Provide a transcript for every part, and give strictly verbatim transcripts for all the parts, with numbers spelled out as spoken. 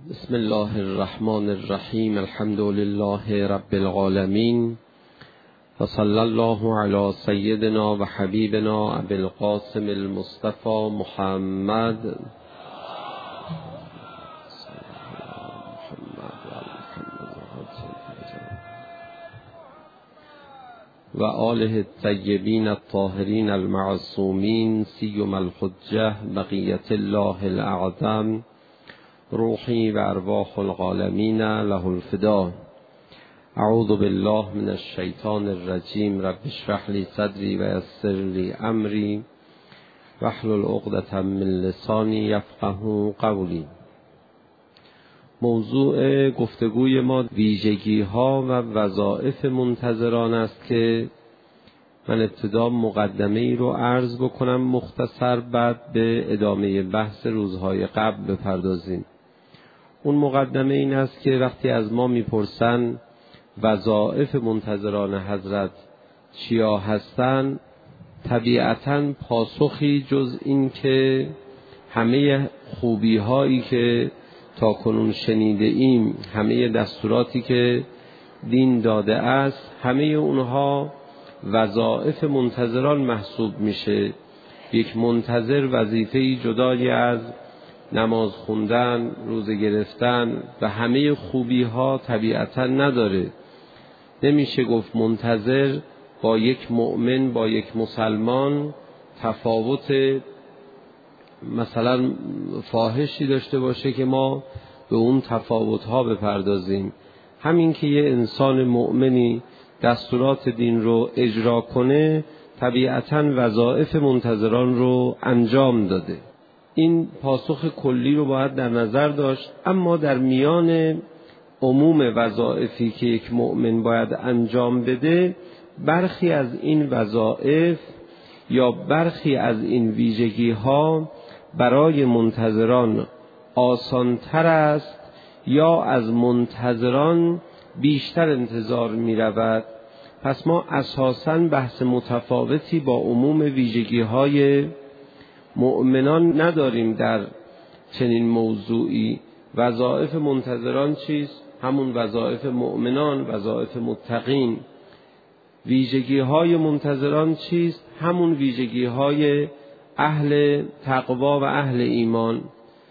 بسم الله الرحمن الرحیم. الحمد لله رب العالمین و صلی الله علی سیدنا و حبیبنا ابی القاسم المصطفى محمد و آله الطیبین الطاهرین المعصومین سیما الحجة بقیة الله الاعظم روحی و ارواح العالمین له الفدا. اعوذ بالله من الشیطان الرجیم. رب اشرح لی صدری و یسر لی امری واحلل عقدة من لسانی یفقهوا قولی. موضوع گفتگوی ما ویژگی ها و وظایف منتظران است که من ابتدا مقدمه ای رو عرض بکنم مختصر، بعد به ادامه بحث روزهای قبل بپردازیم. اون مقدمه این است که وقتی از ما میپرسن وظایف منتظران حضرت چیا هستن، طبیعتاً پاسخی جز این که همه خوبی هایی که تا کنون شنیده ایم، همه دستوراتی که دین داده است، همه اونها وظایف منتظران محسوب میشه. یک منتظر وظیفه‌ای جدای از نماز خوندن، روزه گرفتن و همه خوبی ها طبیعتا نداره. نمیشه گفت منتظر با یک مؤمن با یک مسلمان تفاوت مثلا فاحشی داشته باشه که ما به اون تفاوت ها بپردازیم. همین که یه انسان مؤمنی دستورات دین رو اجرا کنه طبیعتا وظایف منتظران رو انجام داده. این پاسخ کلی رو باید در نظر داشت. اما در میان عموم وظایفی که یک مؤمن باید انجام بده، برخی از این وظایف یا برخی از این ویژگی ها برای منتظران آسانتر است یا از منتظران بیشتر انتظار می رود. پس ما اساساً بحث متفاوتی با عموم ویژگی های مؤمنان نداریم در چنین موضوعی. وظایف منتظران چیست؟ همون وظایف مؤمنان، وظایف متقین. ویژگی های منتظران چیست؟ همون ویژگی های اهل تقوا و اهل ایمان.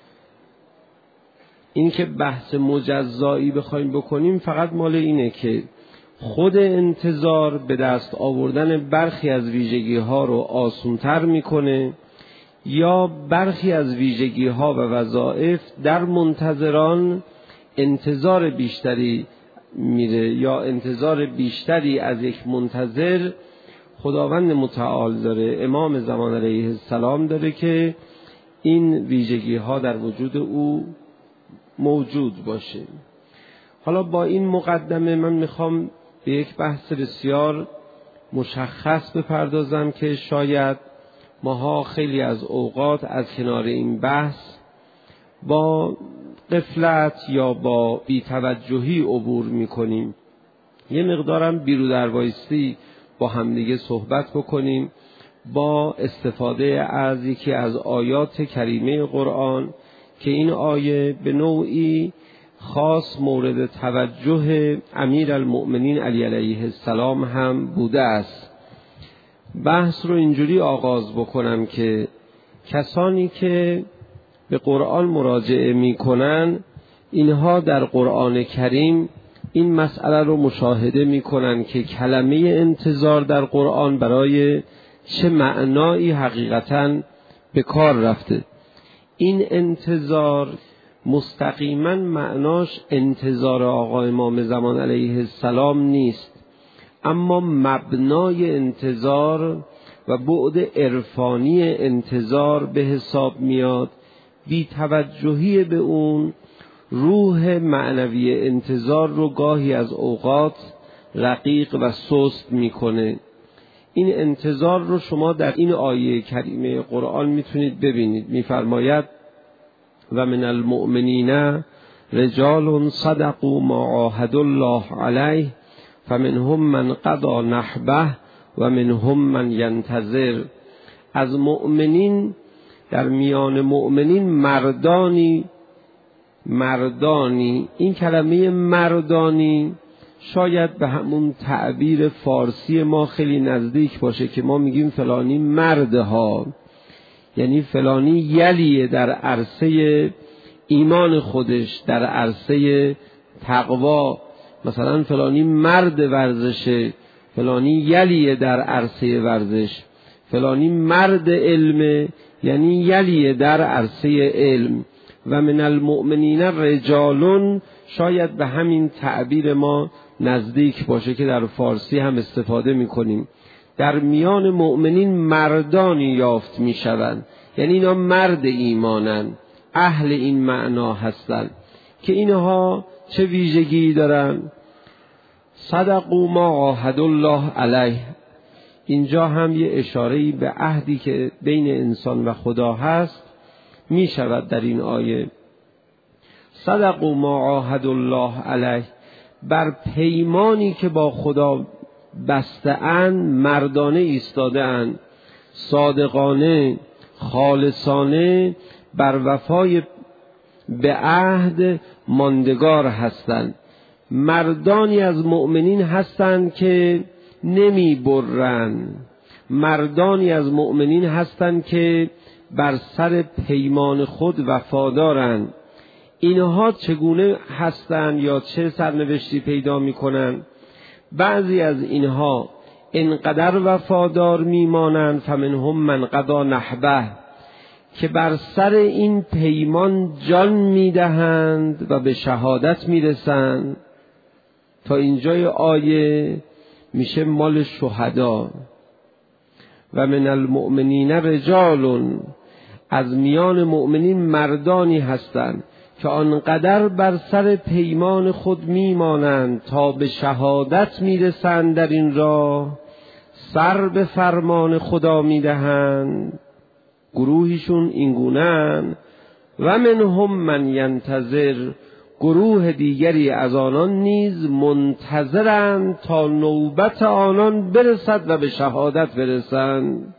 این که بحث مجزایی بخوایم بکنیم فقط مال اینه که خود انتظار به دست آوردن برخی از ویژگی ها رو آسان‌تر میکنه یا برخی از ویژگی ها و وظایف در منتظران انتظار بیشتری میره یا انتظار بیشتری از یک منتظر خداوند متعال داره، امام زمان علیه السلام داره که این ویژگی ها در وجود او موجود باشه. حالا با این مقدمه من میخوام به یک بحث بسیار مشخص بپردازم که شاید ماها خیلی از اوقات از کنار این بحث با غفلت یا با بی‌توجهی عبور میکنیم. یه مقدارم بیرودروایستی با همدیگه صحبت بکنیم با استفاده از یکی از آیات کریمه قرآن که این آیه به نوعی خاص مورد توجه امیرالمؤمنین علی علیه السلام هم بوده است. بحث رو اینجوری آغاز بکنم که کسانی که به قرآن مراجعه میکنن اینها در قرآن کریم این مسئله رو مشاهده میکنن که کلمه انتظار در قرآن برای چه معنایی حقیقتاً به کار رفته. این انتظار مستقیما معناش انتظار آقا امام زمان علیه السلام نیست، اما مبنای انتظار و بعد عرفانی انتظار به حساب میاد. بی توجهی به اون روح معنوی انتظار رو گاهی از اوقات رقیق و سست میکنه. این انتظار رو شما در این آیه کریمه قرآن میتونید ببینید. میفرماید و من المؤمنین رجال صدقوا ما عاهدوا الله علیه فمنهم من قضى نحبه و منهم من ینتظر. از مؤمنین، در میان مؤمنین مردانی مردانی، این کلمه مردانی شاید به همون تعبیر فارسی ما خیلی نزدیک باشه که ما میگیم فلانی مردها، یعنی فلانی یلیه در عرصه ایمان خودش، در عرصه تقوا، مثلا فلانی مرد ورزشه، فلانی یلیه در عرصه ورزش، فلانی مرد علمه، یعنی یلیه در عرصه علم. و من المؤمنین رجالون شاید به همین تعبیر ما نزدیک باشه که در فارسی هم استفاده میکنیم. در میان مؤمنین مردانی یافت میشوند، یعنی اینا مرد ایمانن، اهل این معنا هستند که اینها چه ویژگی دارن؟ صدقوا ما عاهدوا الله علیه. اینجا هم یه اشاره‌ای به عهدی که بین انسان و خدا هست می شود در این آیه. صدقوا ما عاهدوا الله علیه، بر پیمانی که با خدا بسته‌اند مردانه ایستاده‌اند، صادقانه خالصانه بر وفای به عهد ماندگار هستند. مردانی از مؤمنین هستند که نمی برند، مردانی از مؤمنین هستند که بر سر پیمان خود وفادارند. اینها چگونه هستند یا چه سرنوشتی پیدا می کنند؟ بعضی از اینها انقدر وفادار می مانند فمنهم من قضی نحبه، که بر سر این پیمان جان می دهند و به شهادت می رسند. تا اینجای آیه میشه مال شهدا. و من المؤمنین رجال، از میان مؤمنین مردانی هستند که آنقدر بر سر پیمان خود میمانند تا به شهادت میرسند، در این راه سر به فرمان خدا میدهند. گروهیشون اینگونن. و منهم من ینتظر، گروه دیگری از آنان نیز منتظرند تا نوبت آنان برسد و به شهادت برسند.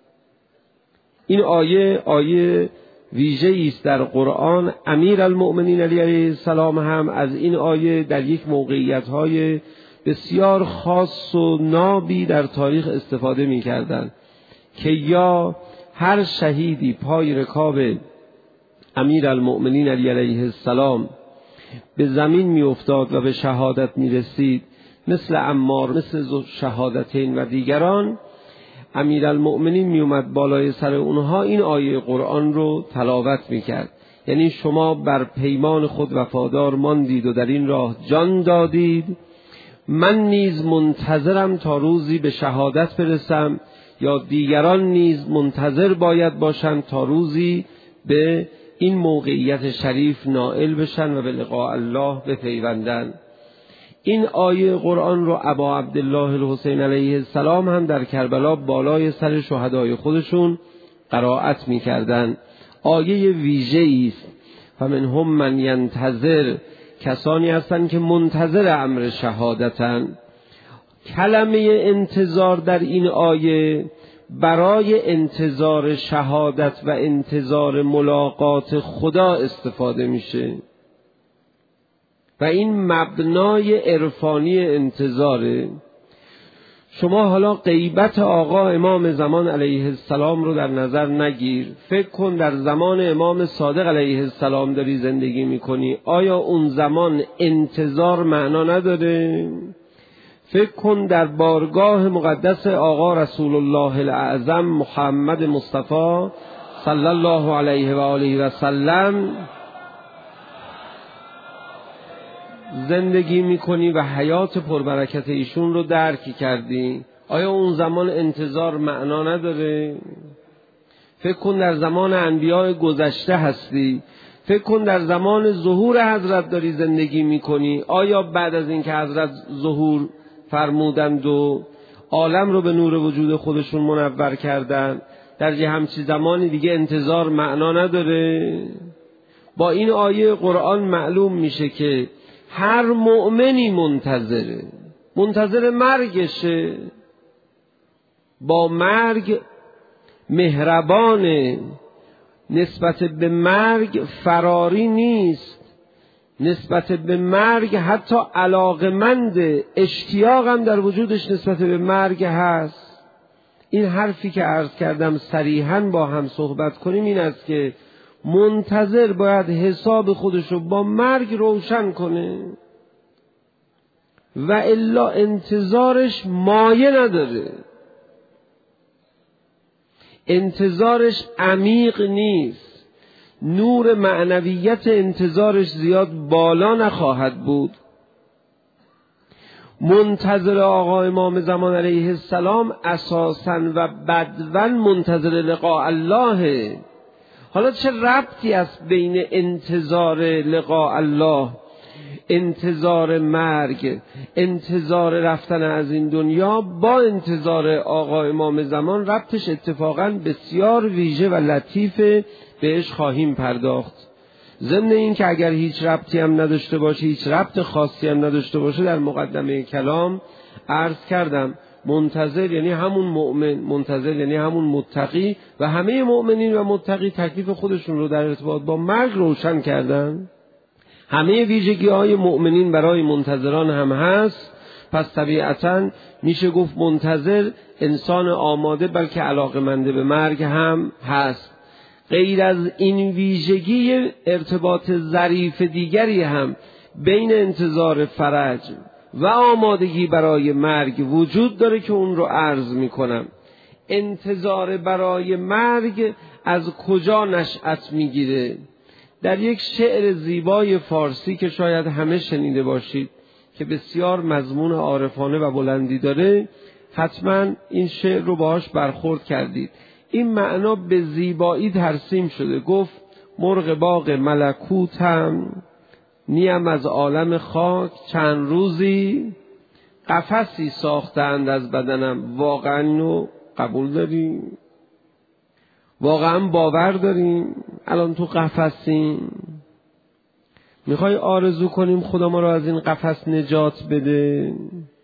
این آیه آیه ویژه‌ای است در قرآن. امیر المؤمنین علی علیه السلام هم از این آیه در یک موقعیت‌های بسیار خاص و نابی در تاریخ استفاده می‌کردند که یا هر شهیدی پای رکاب امیر المؤمنین علی علیه السلام به زمین می افتاد و به شهادت می رسید، مثل عمار، مثل شهادتین و دیگران، امیر المؤمنین می اومد بالای سر اونها این آیه قرآن رو تلاوت می کرد. یعنی شما بر پیمان خود وفادار ماندید و در این راه جان دادید، من نیز منتظرم تا روزی به شهادت برسم، یا دیگران نیز منتظر باید باشند تا روزی به این موقعیت شریف نائل بشن و به لقاء الله بپیوندند. این آیه قرآن رو ابا عبدالله الحسین علیه السلام هم در کربلا بالای سر شهدای خودشون قرائت می‌کردند. آیه ویژه‌ای است. فمنهم من ینتظر، کسانی هستند که منتظر امر شهادتند. کلمه انتظار در این آیه برای انتظار شهادت و انتظار ملاقات خدا استفاده میشه و این مبنای عرفانی انتظاره. شما حالا غیبت آقا امام زمان علیه السلام رو در نظر نگیر، فکر کن در زمان امام صادق علیه السلام داری زندگی میکنی، آیا اون زمان انتظار معنا نداره؟ فکر کن در بارگاه مقدس آقا رسول الله الاعظم محمد مصطفی صلی الله علیه و آله و سلم زندگی میکنی و حیات پربرکت ایشون رو درک کردی، آیا اون زمان انتظار معنا نداره؟ فکر کن در زمان انبیاء گذشته هستی، فکر کن در زمان ظهور حضرت داری زندگی میکنی، آیا بعد از اینکه حضرت ظهور فرمودند و عالم رو به نور وجود خودشون منور کردند، در یه همچی زمانی دیگه انتظار معنا نداره؟ با این آیه قرآن معلوم میشه که هر مؤمنی منتظره، منتظر مرگشه، با مرگ مهربانه، نسبت به مرگ فراری نیست، نسبت به مرگ، حتی علاقمند، اشتیاق هم در وجودش نسبت به مرگ هست. این حرفی که عرض کردم صریحاً با هم صحبت کنیم این است که منتظر باید حساب خودش رو با مرگ روشن کنه و الا انتظارش مایه نداره، انتظارش عمیق نیست، نور معنویت انتظارش زیاد بالا نخواهد بود. منتظر آقا امام زمان علیه السلام اساساً و بدواً منتظر لقاء الله. حالا چه ربطی است بین انتظار لقاء الله، انتظار مرگ، انتظار رفتن از این دنیا با انتظار آقا امام زمان؟ ربطش اتفاقاً بسیار ویژه و لطیفه، بهش خواهیم پرداخت. ضمن این که اگر هیچ ربطی هم نداشته باشه، هیچ ربط خاصی هم نداشته باشه، در مقدمه کلام عرض کردم منتظر یعنی همون مؤمن، منتظر یعنی همون متقی و همه مؤمنین و متقی تکلیف خودشون رو در ارتباط با مرگ روشن کردن. همه ویژگی های مؤمنین برای منتظران هم هست. پس طبیعتاً میشه گفت منتظر انسان آماده بلکه علاقمند به مرگ هم هست. غیر از این ویژگی ارتباط ظریف دیگری هم بین انتظار فرج و آمادگی برای مرگ وجود داره که اون رو عرض میکنم. انتظار برای مرگ از کجا نشأت میگیره؟ در یک شعر زیبای فارسی که شاید همه شنیده باشید که بسیار مضمون عارفانه و بلندی داره، حتما این شعر رو باهاش برخورد کردید. این معنا به زیبایی ترسیم شده. گفت مرغ باغ ملکوتم، نیم از عالم خاک، چند روزی قفسی ساختند از بدنم. واقعا اینو قبول داریم؟ واقعا باور داریم الان تو قفسیم؟ میخوای آرزو کنیم خدا ما رو از این قفس نجات بده؟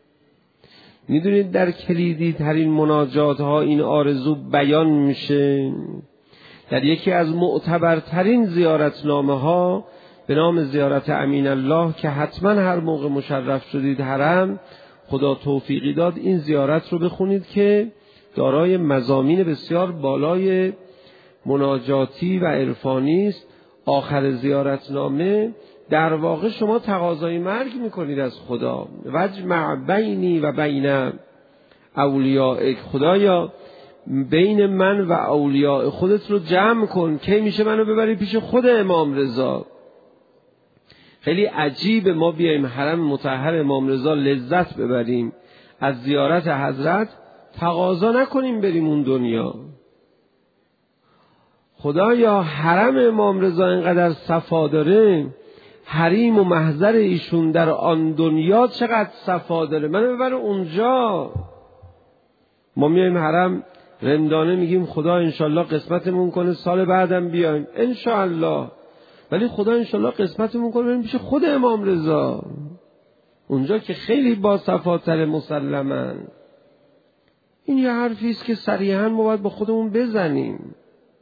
میدونید در کلیدی ترین مناجات ها این آرزو بیان میشه. در یکی از معتبرترین زیارتنامه ها به نام زیارت امین الله که حتما هر موقع مشرف شدید حرم، خدا توفیقی داد این زیارت رو بخونید که دارای مضامین بسیار بالای مناجاتی و عرفانی است. آخر زیارتنامه در واقع شما تقاضای مرگ میکنید از خدا. وجمع بینی و بین اولیائک، خدایا بین من و اولیاء خودت رو جمع کن، کی میشه منو ببری پیش خود امام رضا. خیلی عجیب ما بیایم حرم مطهر امام رضا لذت ببریم از زیارت حضرت، تقاضا نکنیم بریم اون دنیا. خدایا حرم امام رضا اینقدر صفا داره، حریم و محضر ایشون در آن دنیا چقدر صفا داره، منو ببر اونجا. ما میایم حرم رندانه میگیم خدا انشالله قسمتمون کنه سال بعدم بیایم، انشالله، ولی خدا انشالله قسمتمون کنه بریم پیش خود امام رضا، اونجا که خیلی با صفاتر مسلماً. این یه حرفی است که صریحاً ما باید با خودمون بزنیم.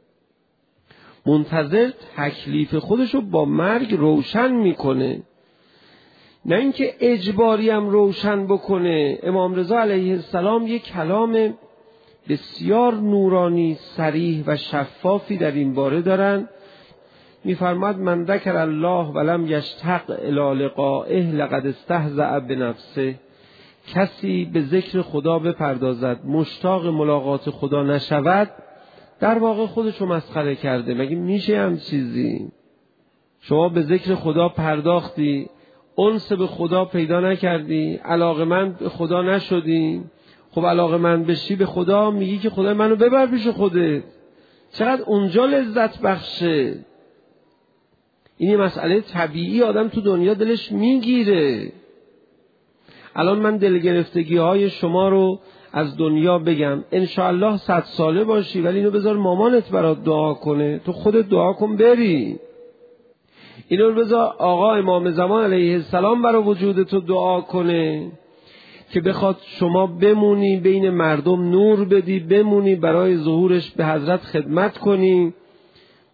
منتظر تکلیف خودشو با مرگ روشن میکنه، نه اینکه اجباری هم روشن بکنه. امام رضا علیه السلام یک کلام بسیار نورانی، صریح و شفافی در این باره دارن. میفرماد من ذکر الله ولم یشتاق الی لقائه لقد استهزأ بنفسه. کسی به ذکر خدا بپردازد مشتاق ملاقات خدا نشود، در واقع خودشو مسخره کرده. مگه میشه هم چیزی؟ شما به ذکر خدا پرداختی، انس به خدا پیدا نکردی، علاقمند به خدا نشدی. خب علاقمند بشی به خدا، میگی که خدا منو ببر پیش خودت، چقدر اونجا لذت بخشه. این یه مسئله طبیعی، آدم تو دنیا دلش میگیره. الان من دلگرفتگی های شما رو از دنیا بگم، انشاءالله صد ساله باشی، ولی اینو بذار مامانت برات دعا کنه، تو خودت دعا کن بری. اینو بذار آقا امام زمان علیه السلام برای وجود تو دعا کنه که بخواد شما بمونی بین مردم نور بدی، بمونی برای ظهورش به حضرت خدمت کنی.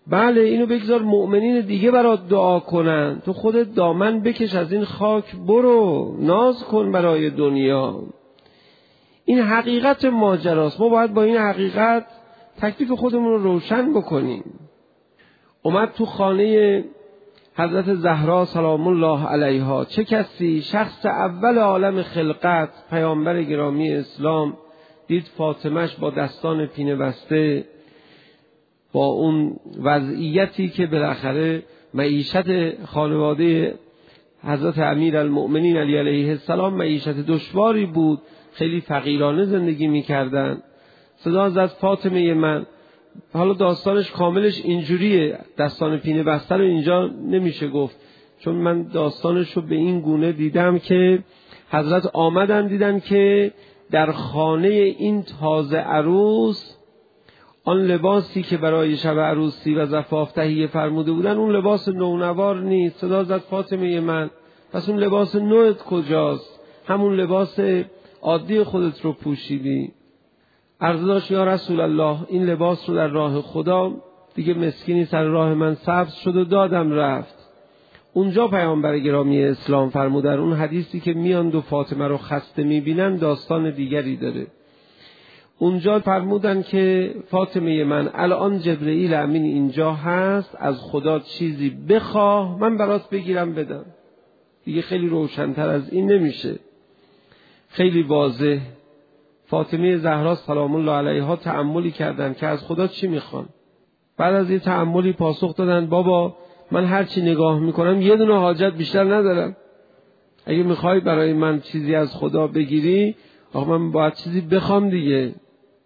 بله اینو بگذار مؤمنین دیگه برات دعا کنن، تو خودت دامن بکش از این خاک برو، ناز کن برای دنیا. این حقیقت ماجراست. ما باید با این حقیقت تکلیف خودمون رو روشن بکنیم. اومد تو خانه حضرت زهرا سلام الله علیها، چه کسی؟ شخص اول عالم خلقت، پیامبر گرامی اسلام، دید فاطمهش با دستان پینه بسته، با اون وضعیتی که بالاخره معیشت خانواده حضرت امیرالمؤمنین علی علیه السلام معیشت دشواری بود، خیلی فقیرانه زندگی میکردن. صدا زد فاطمه من. حالا داستانش کاملش اینجوریه، دستان پینه بسته رو اینجا نمیشه گفت، چون من داستانش رو به این گونه دیدم که حضرت آمدن دیدن که در خانه این تازه عروس آن لباسی که برای شب عروسی و زفاف تهیه فرموده بودن اون لباس نونوار نیست. صدا زد فاطمه من پس اون لباس نوت کجاست؟ همون لباس عادی خودت رو پوشیدی. عرض داشت یا رسول الله این لباس رو در راه خدا دیگه مسکینی سر راه من سبز شد و دادم رفت. اونجا پیامبر گرامی اسلام فرمودن، اون حدیثی که میان دو فاطمه رو خسته میبینن داستان دیگری داره. اونجا فرمودن که فاطمه من الان جبرئیل امین اینجا هست، از خدا چیزی بخواه من برات بگیرم بدم. دیگه خیلی روشن‌تر از این نمیشه، خیلی واضح. فاطمه زهرا سلام الله علیها تأملی کردن که از خدا چی میخوان. بعد از یه تأملی پاسخ دادن بابا من هر چی نگاه میکنم یه دونه حاجت بیشتر ندارم، اگه میخوای برای من چیزی از خدا بگیری آقا من باید چیزی بخوام دیگه.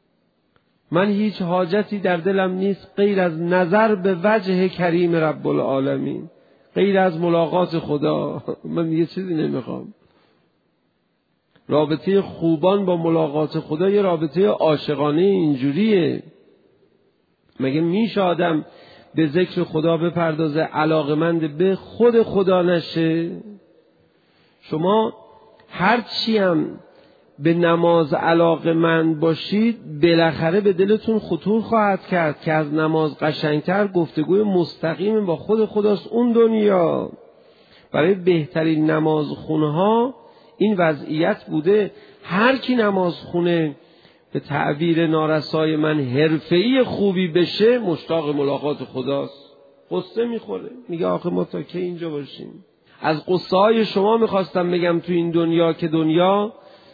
من هیچ حاجتی در دلم نیست غیر از نظر به وجه کریم رب العالمین، غیر از ملاقات خدا. من یه چیزی نمیخوام. رابطه خوبان با ملاقات خدا یه رابطه عاشقانه اینجوریه. مگه میشه آدم به ذکر خدا بپردازه علاقمند به خود خدا نشه؟ شما هر چی هم به نماز علاقمند باشید بالاخره به دلتون خطور خواهد کرد که از نماز قشنگتر گفتگوی مستقیم با خود خداست اون دنیا. برای بهترین نمازخونها این وضعیت بوده. هر کی نمازخونه به تعبیر نارسای من حرفه‌ای خوبی بشه مشتاق ملاقات خداست. قصه میخوره، میگه آخه ما تا کی اینجا باشیم. از قصه های شما میخواستم بگم تو این دنیا که دنیا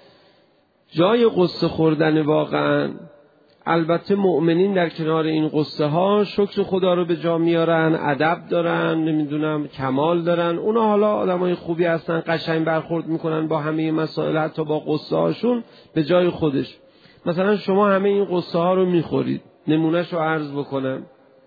جای قصه خوردن واقعا. البته مؤمنین در کنار این قصه ها شکر خدا رو به جا میارن، ادب دارن، نمیدونم کمال دارن. اونا حالا آدمای خوبی هستن، قشنگ برخورد میکنن با همه مسائل، حتی با قصه هاشون به جای خودش. مثلا شما همه این قصه ها رو میخورید. نمونهش رو عرض بکنم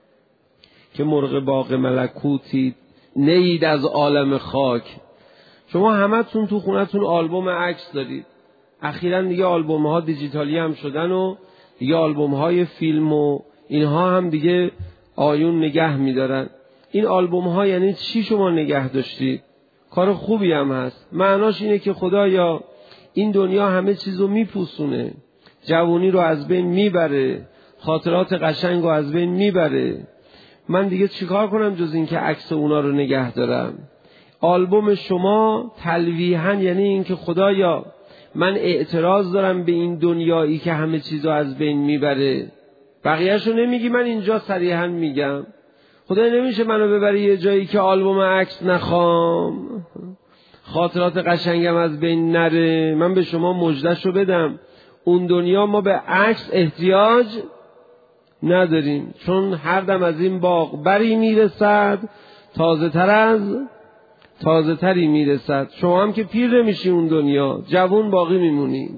که مرغ باغ ملکوتید، نید از عالم خاک. شما همتون تو خونتون آلبوم عکس دارید. اخیراً دیگه آلبوم ها دیجیتالی هم شدن و دیگه آلبوم های فیلم و اینها هم دیگه آیون نگه میدارن. این آلبوم ها یعنی چی شما نگه داشتید؟ کار خوبی هم هست. معناش اینه که خدایا این دنیا همه چیزو میپوسونه، جوانی رو از بین میبره، خاطرات قشنگ رو از بین میبره. من دیگه چیکار کنم جز این که عکس اونا رو نگه دارم؟ آلبوم شما تلویحاً یعنی این که خدایا من اعتراض دارم به این دنیایی که همه چیزو از بین میبره. بقیه‌شو نمیگی، من اینجا صریحاً میگم. خدای نمیشه منو ببری یه جایی که آلبوم عکس نخوام، خاطرات قشنگم از بین نره. من به شما مژده‌شو بدم، اون دنیا ما به عکس احتیاج نداریم، چون هر دم از این باغ بری میرسد تازه تر از تازه تری میرسد. شما هم که پیر نمیشی اون دنیا، جوون باقی میمونی.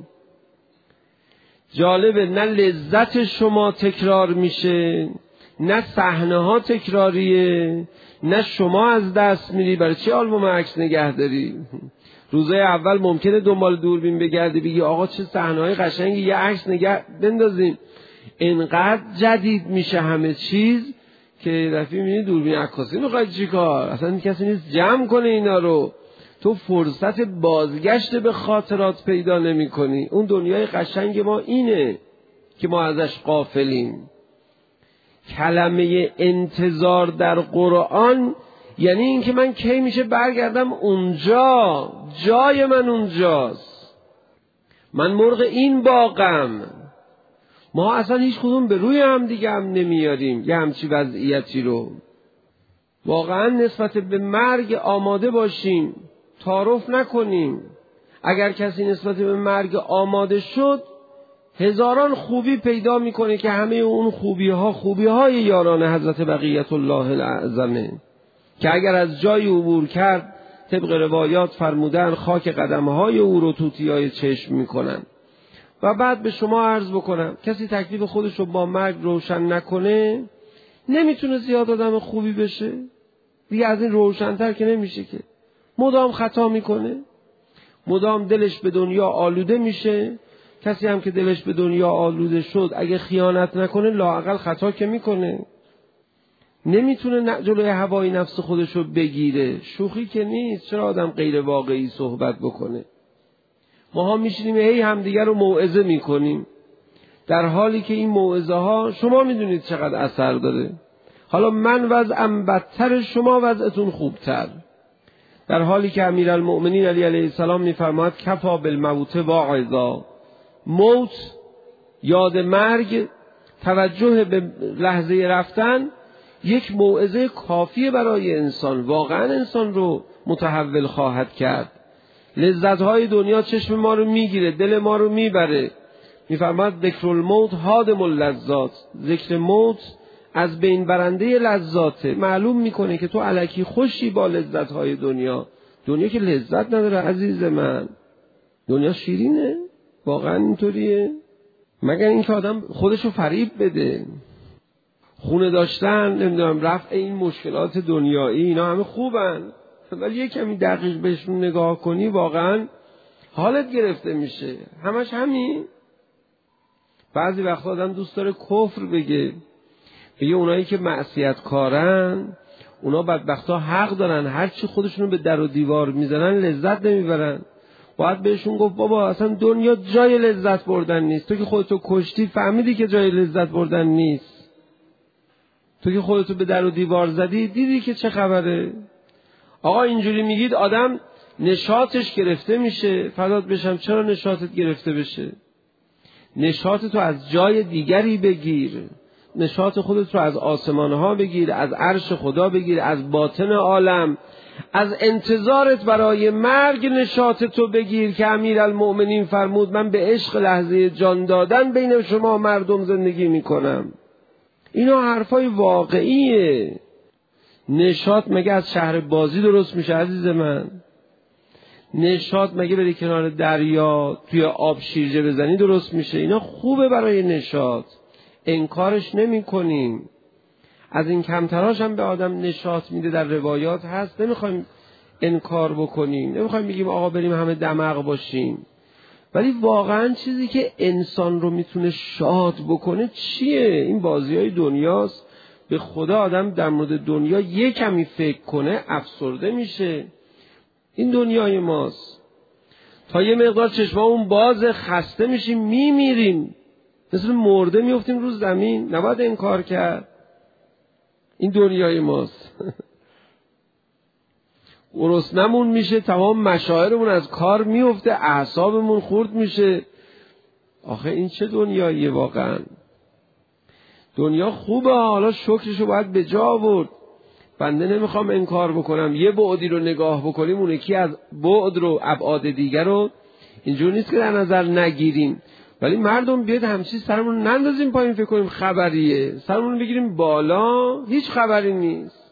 جالبه نه لذت شما تکرار میشه، نه صحنه ها تکراریه، نه شما از دست میری. برای چی آلبوم عکس نگه داری؟ روزای اول ممکنه دنبال دوربین بگردی بگی آقا چه صحنه های قشنگی، یه عکس نگه بندازیم. اینقدر جدید میشه همه چیز که رفی میبینی دوربین عکاسی میخواد چی کار؟ اصلا کسی نیست جمع کنه اینا رو. تو فرصت بازگشت به خاطرات پیدا نمی کنی. اون دنیای قشنگ ما اینه که ما ازش غافلیم. کلمه انتظار در قرآن یعنی اینکه من کی میشه برگردم اونجا، جای من اونجاست، من مرغ این باغم. ما اصلا هیچ کدوم به روی هم دیگه هم نمیاریم یه همچی وضعیتی رو. واقعا نسبت به مرگ آماده باشیم، تعارف نکنیم. اگر کسی نسبت به مرگ آماده شد هزاران خوبی پیدا میکنه که همه اون خوبی ها خوبی های یاران حضرت بقیت الله الاعظمه که اگر از جای عبور کرد طبق روایات فرمودن خاک قدم های او رو توتی های چشم میکنن. و بعد به شما عرض بکنم کسی تکلیف خودش رو با مرگ روشن نکنه نمیتونه زیاد آدم خوبی بشه دیگه. از این روشن‌تر که نمیشه که. مدام خطا میکنه، مدام دلش به دنیا آلوده میشه. کسی هم که دلش به دنیا آلوده شد اگه خیانت نکنه لااقل خطا که میکنه. نمیتونه جلوی هوای نفس خودش رو بگیره. شوخی که نیست. چرا آدم غیر واقعی صحبت بکنه؟ ما ها میشینیم هی همدیگر رو موعظه میکنیم در حالی که این موعظه ها شما میدونید چقدر اثر داره. حالا من وضعم بدتر، شما وضعتون خوبتر. در حالی که امیرالمؤمنین علی علیه السلام میفرماید کفا بالموت واعظا، موت، یاد مرگ، توجه به لحظه رفتن یک موعظه کافیه برای انسان. واقعا انسان رو متحول خواهد کرد. لذت‌های دنیا چشم ما رو میگیره، دل ما رو میبره. میفرماید ذکر الموت هادم اللذات، ذکر موت از بین برنده لذاته. معلوم میکنه که تو الکی خوشی با لذت‌های دنیا. دنیا که لذت نداره عزیز من. دنیا شیرینه؟ واقعا اینطوریه؟ مگر اینکه آدم خودشو فریب بده. خونه داشتن، نمیدونم رفع این مشکلات دنیایی، اینا همه خوبن، ولی یه کمی دقیق بهشون نگاه کنی واقعا حالت گرفته میشه. همش همین. بعضی وقتا آدم دوست داره کفر بگه، بگه اونایی که معصیت کارن اونا بدبختا حق دارن، هرچی خودشونو به در و دیوار میزنن لذت نمیبرن. باید بهشون گفت بابا اصلا دنیا جای لذت بردن نیست. تو که خودتو کشتی فهمیدی که جای لذت بردن نیست. تو که خودتو به در و دیوار زدی دیدی که چه خبره. آقا اینجوری میگید آدم نشاطش گرفته میشه. فدات بشم، چرا نشاطت گرفته بشه؟ نشاط تو از جای دیگری بگیر. نشاط خودت رو از آسمانها بگیر، از عرش خدا بگیر، از باطن عالم، از انتظارت برای مرگ نشاط تو بگیر که امیرالمؤمنین فرمود من به عشق لحظه جان دادن بین شما مردم زندگی میکنم. اینا حرفای واقعیه. نشاط مگه از شهر بازی درست میشه عزیز من؟ نشاط مگه بری کنار دریا توی آب شیرجه بزنی درست میشه؟ اینا خوبه برای نشاط، انکارش نمی کنیم. از این کمتراش هم به آدم نشاط میده، در روایات هست، نمیخوایم انکار بکنیم، نمیخوایم بگیم آقا بریم همه دماغ باشیم. ولی واقعا چیزی که انسان رو میتونه شاد بکنه چیه؟ این بازی های دنیاست. به خدا آدم در مورد دنیا یک کمی فکر کنه افسرده میشه. این دنیای ماست. تا یه مقدار چشمامون باز خسته میشیم میمیریم، مثل مرده میفتیم رو زمین. نباید انکار کرد. این دنیای ماست. گرسنمون میشه، تمام مشاعرمون از کار میفته، اعصابمون خورد میشه. آخه این چه دنیاییه واقعا؟ دنیا خوبه، حالا شکرشو باید به جا آورد. بنده نمیخوام انکار بکنم. یه بعدی رو نگاه بکنیم، اون یکی از بعد رو، ابعاد دیگر رو اینجور نیست که در نظر نگیریم. ولی مردم بیاد همچی سرمون نندازیم پایین فکر کنیم خبریه، سرمون بگیریم بالا هیچ خبری نیست.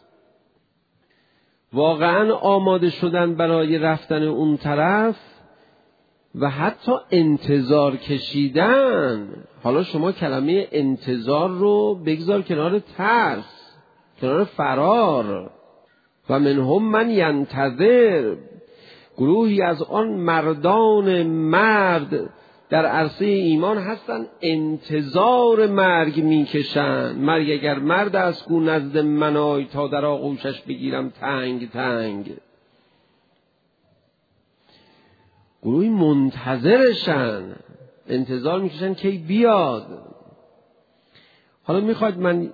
واقعا آماده شدن برای رفتن اون طرف و حتی انتظار کشیدن. حالا شما کلمه انتظار رو بگذار کنار ترس، کنار فرار. و منهم من ینتظر، گروهی از آن مردان مرد در عرصه ایمان هستن انتظار مرگ میکشن. مرگ اگر مرد از کو نزد منای تا در آغوشش بگیرم تنگ تنگ. گروهی منتظرشن، انتظار میکشن کی بیاد. حالا میخواید من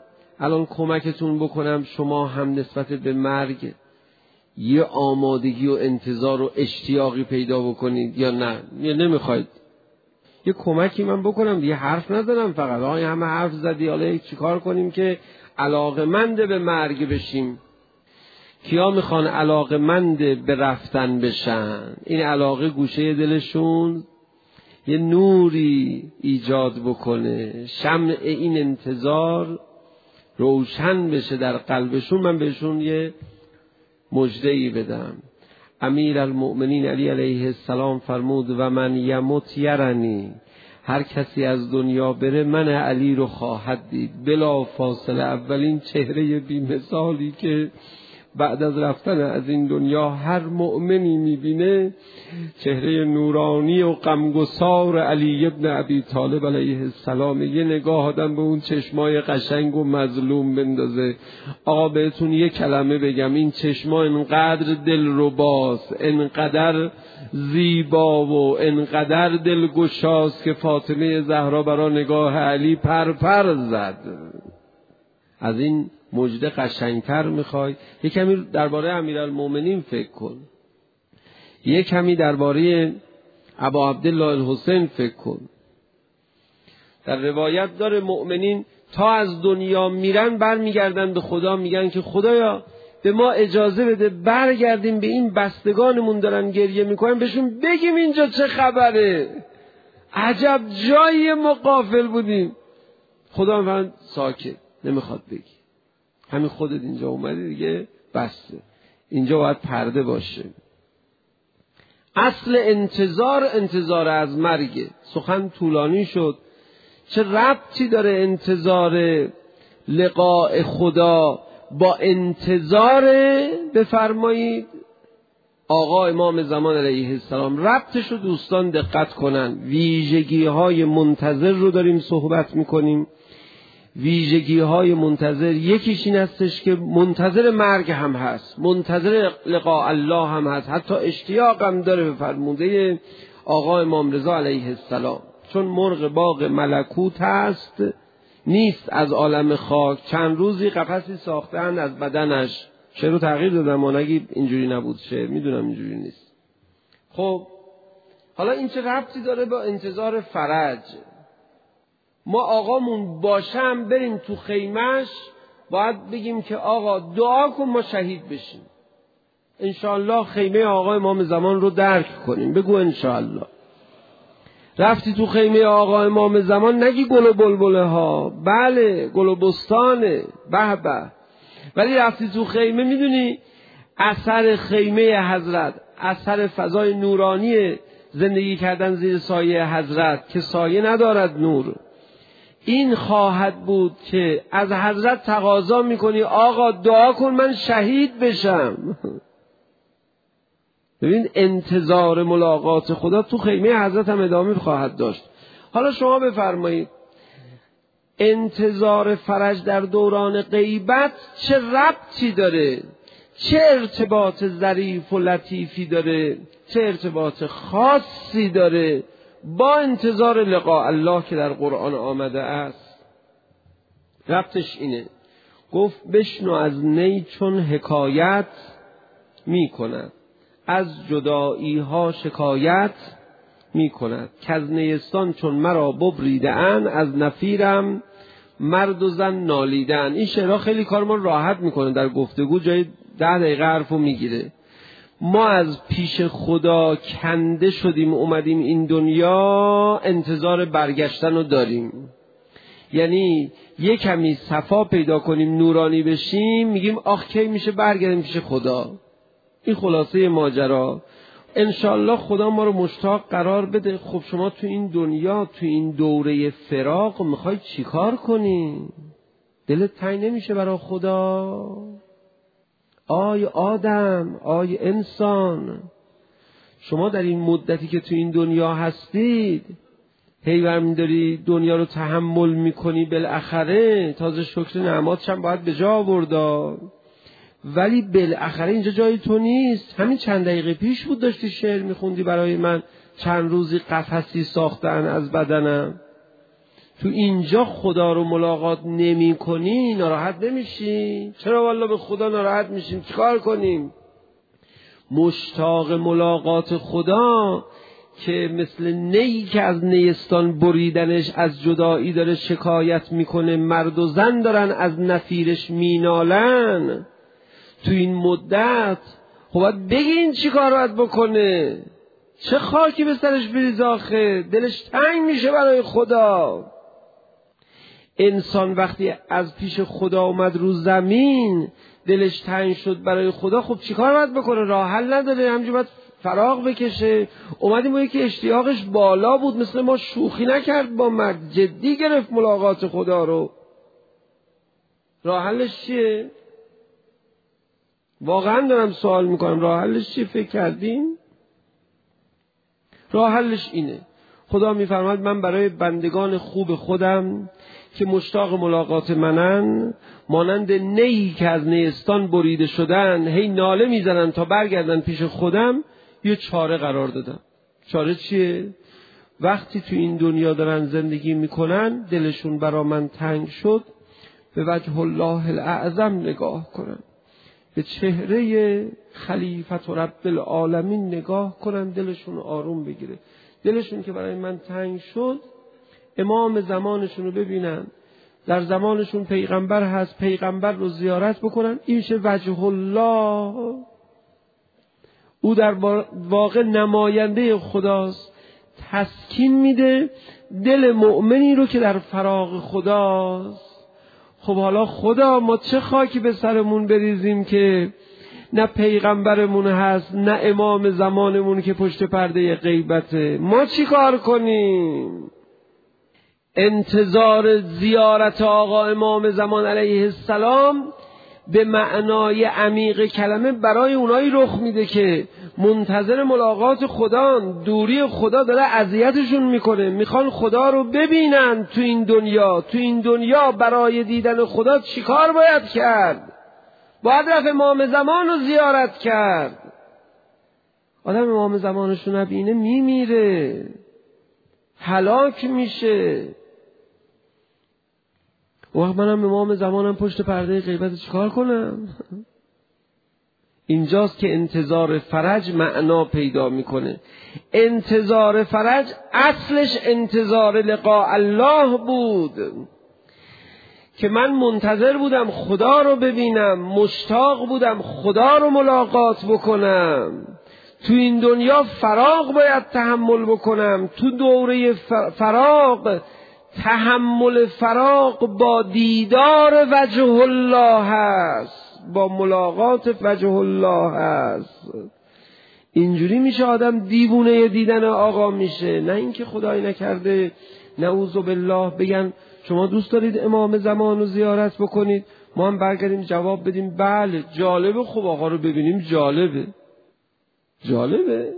الان کمکتون بکنم شما هم نسبت به مرگ یه آمادگی و انتظار و اشتیاقی پیدا بکنید یا نه؟ یا نمیخواید یه کمکی من بکنم؟ یه حرف نزنم فقط آقای همه حرف زدی، حالا چیکار کنیم که علاقه‌مند به مرگ بشیم؟ کیا میخوان علاقه‌مند به رفتن بشن؟ این علاقه گوشه دلشون یه نوری ایجاد بکنه، شمع این انتظار روشن بشه در قلبشون. من بهشون یه مژده‌ای بدم. امیر المؤمنین علی علیه السلام فرمود و من یمت یرنی، هر کسی از دنیا بره من علی رو خواهد دید. بلا فاصله اولین چهره بی‌مثالی که بعد از رفتن از این دنیا هر مؤمنی میبینه چهره نورانی و غمگسار علی ابن ابی طالب علیه السلام. یه نگاه آدم به اون چشمای قشنگ و مظلوم بندازه. آقا بهتون یه کلمه بگم، این چشما انقدر دلرباست، انقدر زیبا و انقدر دلگشاست که فاطمه زهرا برا نگاه علی پر پر زد. از این مژده قشنگتر میخوای؟ یه کمی درباره امیرالمومنین فکر کن، یه کمی درباره ابا عبدالله الحسین فکر کن. در روایت داره مؤمنین تا از دنیا میرن برمیگردن به خدا، میگن که خدایا به ما اجازه بده برگردیم به این بستگانمون دارن گریه میکنن، بهشون بگیم اینجا چه خبره، عجب جایی ما غافل بودیم. خدا میفرماید ساکت، نمیخواد بگی، همین خودت اینجا اومدی دیگه بسته، اینجا باید پرده باشه. اصل انتظار انتظار از مرگه. سخن طولانی شد. چه ربطی داره انتظار لقاء خدا با انتظار بفرمایید آقا امام زمان علیه السلام؟ ربطش رو دوستان دقت کنن. ویژگی های منتظر رو داریم صحبت میکنیم. ویژگی های منتظر یکیش این هستش که منتظر مرگ هم هست، منتظر لقاء الله هم هست، حتی اشتیاق هم داره به فرموده آقا امام رضا علیه السلام. چون مرغ باغ ملکوت هست، نیست از عالم خاک. چند روزی قفسی ساختن از بدنش. شعر رو تغییر دادم، اگه اینجوری نبود شعر، میدونم اینجوری نیست. خب حالا این چه ربطی داره با انتظار فرج؟ ما آقامون باشم بریم تو خیمش، باید بگیم که آقا دعا کن ما شهید بشیم، انشاءالله خیمه آقا امام زمان رو درک کنیم. بگو انشاءالله. رفتی تو خیمه آقا امام زمان نگی گل و بلبله ها، بله گل و بستانه به به، ولی رفتی تو خیمه میدونی اثر خیمه حضرت، اثر فضای نورانی زندگی کردن زیر سایه حضرت که سایه ندارد نور، این خواهد بود که از حضرت تقاضا میکنی آقا دعا کن من شهید بشم. ببین انتظار ملاقات خدا تو خیمه حضرت هم ادامه خواهد داشت. حالا شما بفرمایید انتظار فرج در دوران غیبت چه ربطی داره؟ چه ارتباط ظریف و لطیفی داره؟ چه ارتباط خاصی داره با انتظار لقاء الله که در قرآن آمده است؟ ربطش اینه، گفت بشنو از نی چون حکایت می کند، از جدایی ها شکایت می کند، که از نیستان چون مرا ببریده اند، از نفیرم مرد و زن نالیدن. این شعرها خیلی کار ما راحت میکنه، در گفتگو جای ده دقیقه حرفو میگیره. ما از پیش خدا کنده شدیم اومدیم این دنیا، انتظار برگشتن رو داریم. یعنی یک کمی صفا پیدا کنیم، نورانی بشیم، میگیم آخ کی میشه برگردیم پیش خدا. این خلاصه ماجرا. انشالله خدا ما رو مشتاق قرار بده. خب شما تو این دنیا تو این دوره فراق میخوای چیکار کنی؟ دلت تنگ نمیشه برای خدا؟ آی آدم، آی انسان، شما در این مدتی که تو این دنیا هستید هی برمی‌داری دنیا رو تحمل میکنی، بالاخره تازه شکر نعماتش هم باید به جا آورد، ولی بالاخره اینجا جای تو نیست. همین چند دقیقه پیش بود داشتی شعر میخوندی برای من، چند روزی قفسی ساختن از بدنم. تو اینجا خدا رو ملاقات نمی کنی ناراحت نمیشی؟ چرا والله به خدا ناراحت میشیم؟ چیکار کنیم؟ مشتاق ملاقات خدا که مثل نی که از نیستان بریدنش از جدایی داره شکایت میکنه، مرد و زن دارن از نفیرش مینالن، تو این مدت خب باید بگین چی کار باید بکنه، چه خاکی به سرش بریزه آخه، دلش تنگ میشه برای خدا. انسان وقتی از پیش خدا اومد رو زمین دلش تنگ شد برای خدا، خب چی کار باید بکنه؟ راه حل نداره، همینجور باید فراغ بکشه. اومدیم اون که اشتیاقش بالا بود، مثل ما شوخی نکرد با مرد، جدی گرفت ملاقات خدا رو. راه حلش چیه؟ واقعا دارم سوال میکنم، راه حلش چیه؟ فکر کردین؟ راه حلش اینه، خدا میفرماید من برای بندگان خوب خودم که مشتاق ملاقات منن، مانند نیی که از نیستان بریده شدن هی ناله میزنن تا برگردن پیش خودم، یه چاره قرار دادم. چاره چیه؟ وقتی تو این دنیا دارن زندگی میکنن دلشون برا من تنگ شد، به وجه الله الاعظم نگاه کنن، به چهره خلیفت و رب العالمین نگاه کنن، دلشون آروم بگیره. دلشون که برای من تنگ شد، امام زمانشون رو ببینن، در زمانشون پیغمبر هست، پیغمبر رو زیارت بکنن، این میشه وجه الله. او در واقع نماینده خداست، تسکین میده دل مؤمنی رو که در فراغ خداست. خب حالا خدا ما چه خاکی به سرمون بریزیم که نه پیغمبرمون هست نه امام زمانمون که پشت پرده غیبته، ما چی کار کنیم؟ انتظار زیارت آقا امام زمان علیه السلام به معنای عمیق کلمه برای اونایی رخ میده که منتظر ملاقات خدا، دوری خدا داره اذیتشون میکنه، میخوان خدا رو ببینن تو این دنیا. تو این دنیا برای دیدن خدا چیکار باید کرد؟ باید رفت امام زمان رو زیارت کرد. آدم امام زمانش رو نبینه میمیره، هلاک میشه. وقت منم امام زمانم پشت پرده غیبت چیکار کنم؟ اینجاست که انتظار فرج معنا پیدا میکنه. انتظار فرج اصلش انتظار لقاء الله بود، که من منتظر بودم خدا رو ببینم، مشتاق بودم خدا رو ملاقات بکنم. تو این دنیا فراغ باید تحمل بکنم، تو دوره فراغ تحمل فراغ با دیدار وجه الله هست، با ملاقات وجه الله هست. اینجوری میشه آدم دیوونه دیدن آقا میشه، نه اینکه خدای نکرده نعوذ بالله بگن شما دوست دارید امام زمان رو زیارت بکنید، ما هم برگردیم جواب بدیم بله جالبه، خب آقا رو ببینیم جالبه. جالبه؟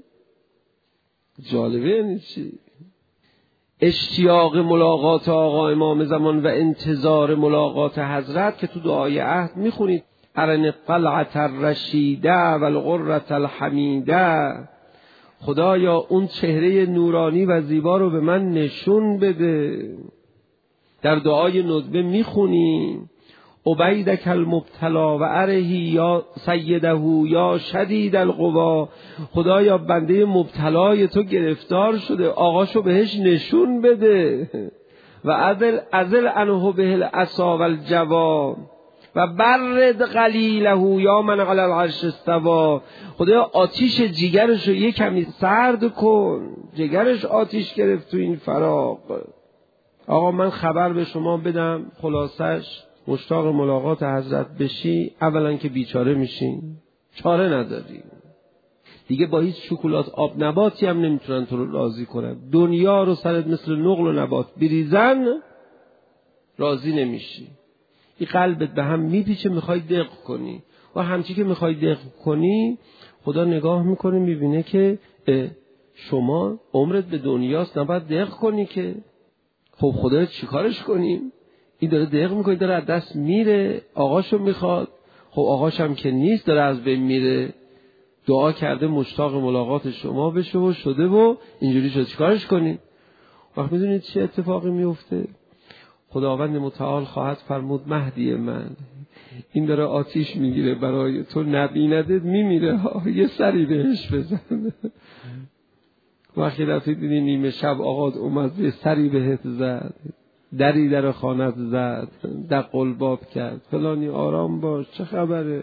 جالبه یعنی چی؟ اشتیاق ملاقات آقا امام زمان و انتظار ملاقات حضرت که تو دعای عهد میخونید ارن قلعت الرشیده و الغرة الحمیده، خدایا اون چهره نورانی و زیبا رو به من نشون بده. در دعای ندبه میخونیم عبیدک المبتلا و ارهی یا سیده یا شدید القوا، خدایا بنده مبتلای تو گرفتار شده، آقاشو بهش نشون بده. و ازل ازل انه به العصا و الجوا و برد قلیله یا من علی العرش استوا، خدایا آتیش جگرشو یه کمی سرد کن، جگرش آتیش گرفت تو این فراق. آقا من خبر به شما بدم خلاصش، مشتاق ملاقات حضرت بشی، اولا که بیچاره میشین، چاره نداری دیگه، با هیچ شکلات آب نباتی هم نمیتونن تو رو راضی کنن. دنیا رو سرت مثل نقل و نبات بریزن راضی نمیشی، این قلبت به هم میپیچه، میخوای دق کنی و همچی که میخوای دق کنی خدا نگاه میکنه میبینه که شما عمرت به دنیاست، نباید دق کنی که. خب خدا چیکارش کنیم؟ این داره دق میکنه، داره از دست میره، آقاشو میخواد، خب آقاش هم که نیست، داره از بین میره. دعا کرده مشتاق ملاقات شما بشه و شده و اینجوری شد، چیکارش کنیم؟ وقت میدونید چه اتفاقی میفته؟ خداوند متعال خواهد فرمود مهدی من این داره آتیش میگیره برای تو، نبیندت میمیره، یه سری بهش بزن. وقتی رفتی دیدی نیمه شب آقا اومد یه سری بهت زد، دری در خانت زد، در قلباب کرد، فلانی آرام باش چه خبره،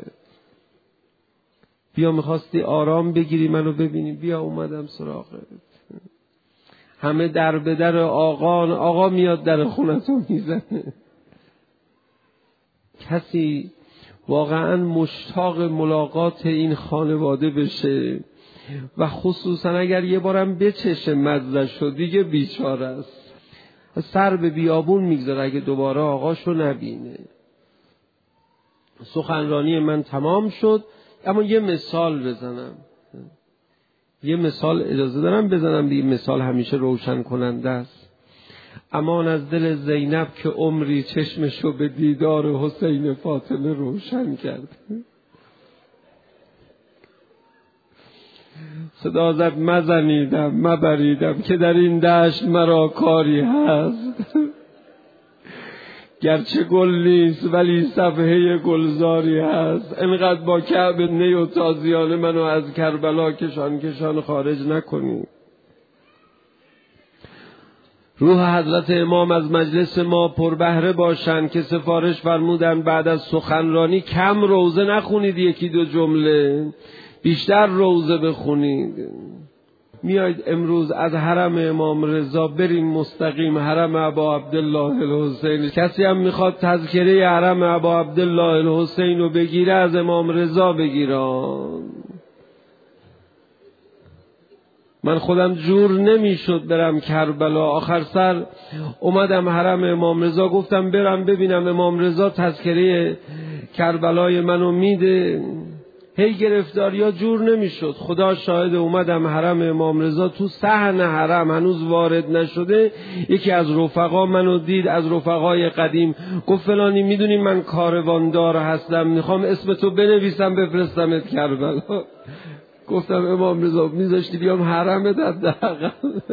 بیا میخواستی آرام بگیری منو ببینی، بیا اومدم سراغت. همه در به در آقا، آقا میاد در خونتو میزنه. کسی واقعا مشتاق ملاقات این خانواده بشه و خصوصا اگر یه بارم بچشه مزه شد دیگه بیچاره است، سر به بیابون میگذاره اگه دوباره آقاشو نبینه. سخنرانی من تمام شد، اما یه مثال بزنم، یه مثال اجازه دارم بزنم، دیگه مثال همیشه روشن کننده است. امان از دل زینب که عمری چشمشو به دیدار حسین فاطمه روشن کرد. صدا زد مزنیدم مبریدم که در این دشت مرا کاری هست، گرچه گل نیست ولی صفحه گلزاری هست. انقدر با کعب نی و تازیانه منو از کربلا کشان کشان خارج نکنی. روح حضرت امام از مجلس ما پربهره باشند که سفارش فرمودن بعد از سخنرانی کم روزه نخونید، یکی دو جمله بیشتر روزه بخونید. میاید امروز از حرم امام رضا بریم مستقیم حرم ابا عبدالله الحسین. کسی هم میخواد تذکره حرم ابا عبدالله الحسین رو بگیره از امام رضا بگیرم. من خودم جور نمیشد برم کربلا، آخر سر اومدم حرم امام رضا، گفتم برم ببینم امام رضا تذکره کربلای منو میده. هی گرفتاریا جور نمیشد. خدا شاهد، اومدم حرم امام رضا، تو صحن حرم هنوز وارد نشده یکی از رفقا منو دید، از رفقای قدیم، گفت فلانی میدونی من کارواندار هستم، میخوام اسم تو بنویسم بفرستمت کربلا. گفتم امام رضا میذاشتی بیام حرمت حداقل.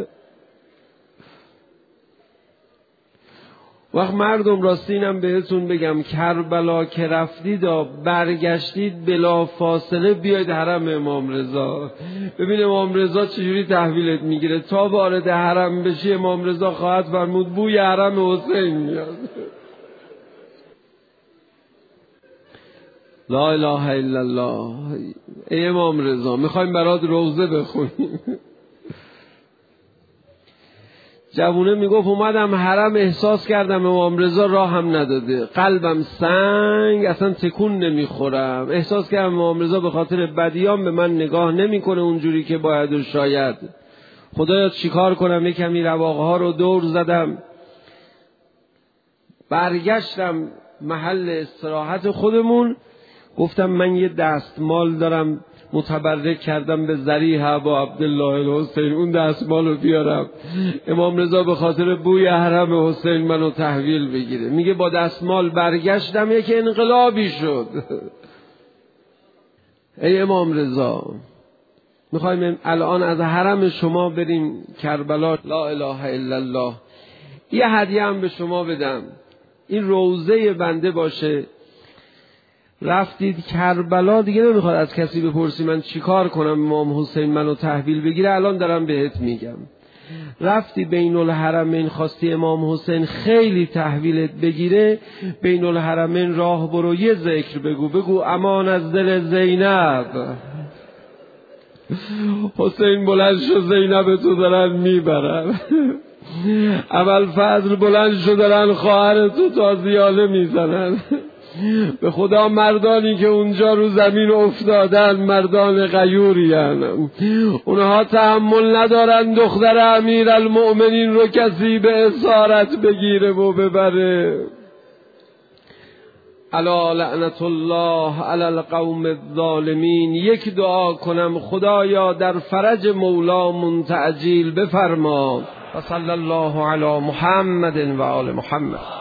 وقت مردم راستینم بهتون بگم کربلا که رفتید و برگشتید بلا فاصله بیاید حرم امام رضا، ببین امام رضا چجوری تحویلت میگیره. تا وارد حرم بشی امام رضا خواهد فرمود بوی حرم حسین میاد. لا اله الا الله. ای امام رضا میخوایم برات روزه بخونیم. جوونه میگفت اومدم حرم احساس کردم امام رضا راه هم نداده، قلبم سنگ، اصلا تکون نمیخورم، احساس کردم امام رضا به خاطر بدیام به من نگاه نمیکنه اونجوری که باید و شاید. خدایا چیکار کنم؟ یک کمی رواقها رو دور زدم، برگشتم محل استراحت خودمون، گفتم من یه دستمال دارم متبرک کردم به ذریح ابا عبدالله الحسین، اون دستمال رو بیارم امام رضا به خاطر بوی حرم حسین منو تحویل بگیره. میگه با دستمال برگشتم یک انقلابی شد. ای امام رضا میخوایم الان از حرم شما بریم کربلا. لا اله الا الله. یه هدیه هم به شما بدم، این روزه بنده باشه. رفتید کربلا دیگه نمیخواد از کسی بپرسی من چیکار کنم امام حسین منو تحویل بگیره، الان دارم بهت میگم. رفتی بین الحرمین خواستی امام حسین خیلی تحویلت بگیره، بین الحرمین راه برو، یه ذکر بگو، بگو امان از دل زینب. حسین بلند شو زینب تو دارن میبرن. اول فضل بلند شو دارن خواهر تو تازیانه میزنن. به خدا مردانی که اونجا رو زمین افتادن مردان غیوری هن. اونها تحمل ندارن دختر امیر المؤمنین رو کسی به اسارت بگیره و ببره. الا لعنت الله علی القوم الظالمین. یک دعا کنم، خدایا در فرج مولامون تعجیل بفرما. و صلی الله علی محمد و آل محمد.